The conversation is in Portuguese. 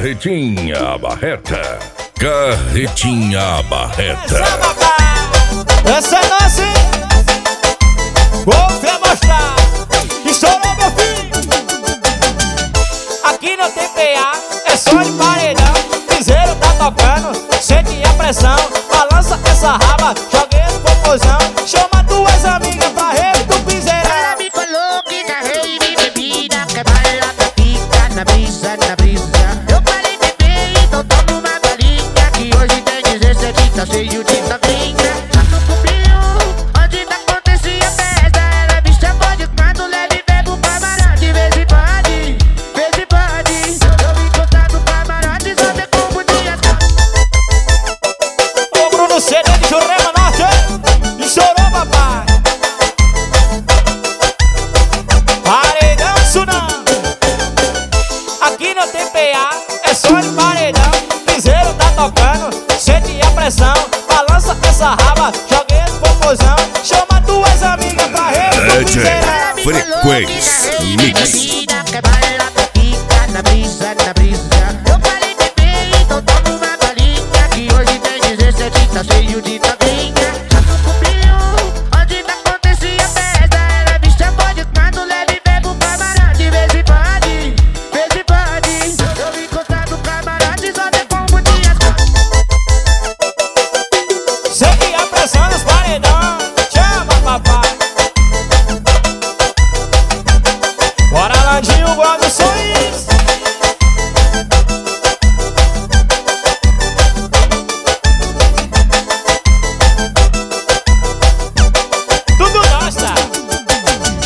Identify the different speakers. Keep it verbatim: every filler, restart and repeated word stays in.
Speaker 1: Carretinha Barreta. Carretinha Barreta.
Speaker 2: Essa é nossa, hein? Vou te mostrar. Estourou, meu filho. Aqui não tem P A, é só de paredão. Piseiro tá tocando, sente a pressão. Balança essa raba, joguei no popozão. Chama duas amigas pra rede do piseirão.
Speaker 3: Ela me falou que carrei de bebida, que baila, que fica na brisa, na brisa. Eu falei, bebê, então toma uma balinha, que hoje tem dezessete, tá cheio de novinha. Lá no clubinho, onde não acontecia festa, ela me chamou de quando leve bebo camarote. Vez em pode, vez em pode. Eu vim contar no camarote, só ver como tinha.
Speaker 2: Ô Bruno C D de Jurema Norte, hein? Estourou, papai. Paredão Tsunami. Aqui não tem P A, é só de paredão. Piseiro tá tocando, sente a pressão. Balança essa raba, joguei no popozão. Chama duas amigas pra rede do
Speaker 1: D J
Speaker 2: piseirão.
Speaker 1: Frequência Mix.
Speaker 3: Que baila, que fica na brisa, na brisa. Eu falei, bebê, então toma uma balinha, que hoje tem dezessete, tá cheio de novinha. Já no clubinho, onde não acontecia festa, ela me chamou de quando leve bebo camarote. Vez em pode, vez em pode. Eu vim contar no camarote, só ver como tinha.
Speaker 2: Sente a pressão nos paredão. Chama, papai. Bora, Landinho, guarda o sorriso.